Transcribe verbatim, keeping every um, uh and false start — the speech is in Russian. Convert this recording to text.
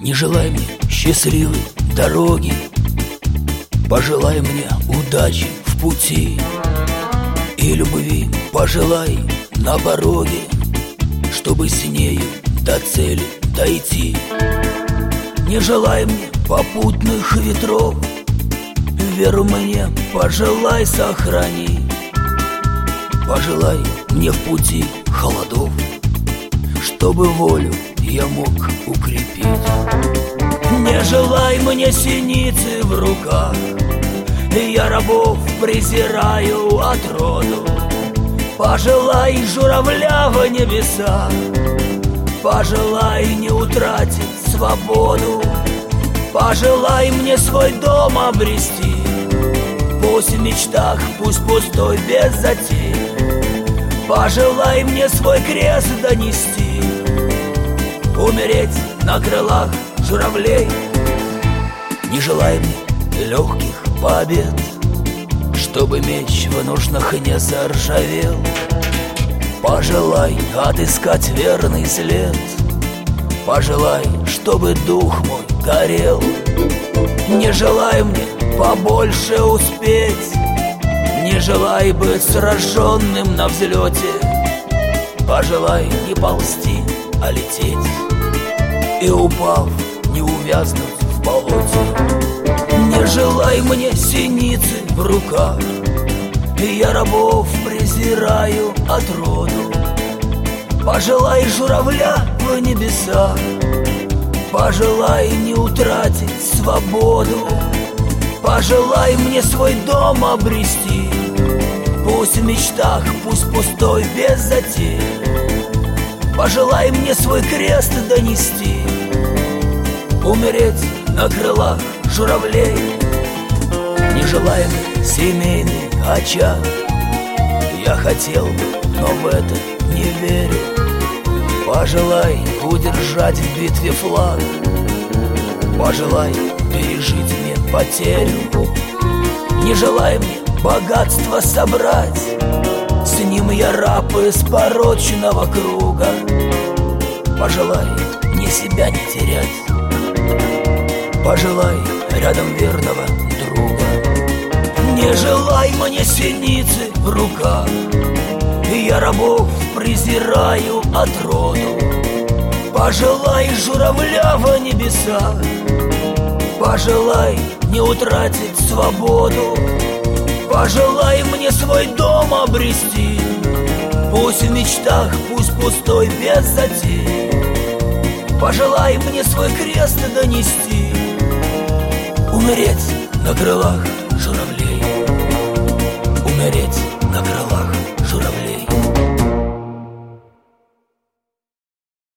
Не желай мне счастливой дороги, пожелай мне удачи в пути и любви пожелай на пороге, чтобы с нею до цели дойти. Не желай мне попутных ветров, веру мне пожелай сохрани. Пожелай мне в пути холодов, чтобы волю я мог укрепить. Не желай мне синицы в руках, я рабов презираю от роду. Пожелай журавля в небесах, пожелай не утратить свободу. Пожелай мне свой дом обрести, пусть в мечтах, пусть пустой, без затей. Пожелай мне свой крест донести, умереть на крылах журавлей. Не желай мне легких побед, чтобы меч в ножнах не заржавел. Пожелай отыскать верный след, пожелай, чтобы дух мой горел. Не желай мне побольше успеть, не желай быть сраженным на взлете. Пожелай не ползти, а лететь, и упав, не увязнуть в болоте. Не желай мне синицы в руках, я рабов презираю от роду. Пожелай журавля в небесах, пожелай не утратить свободу. Пожелай мне свой дом обрести, пусть в мечтах, пусть пустой, без затей. Пожелай мне свой крест донести, умереть на крылах журавлей. Не желай мне семейный очаг, я хотел бы, но в это не верю. Пожелай удержать в битве флаг, пожелай пережить мне потерю. Не желай мне богатство собрать, с ним я раб из порочного круга. Пожелай мне себя не терять, пожелай рядом верного друга. Не желай мне синицы в руках, я рабов презираю от роду. Пожелай журавля в небесах, пожелай не утратить свободу. Пожелай мне свой дом обрести, пусть в мечтах, пусть пустой, без затей. Пожелай мне свой крест донести, умереть на крылах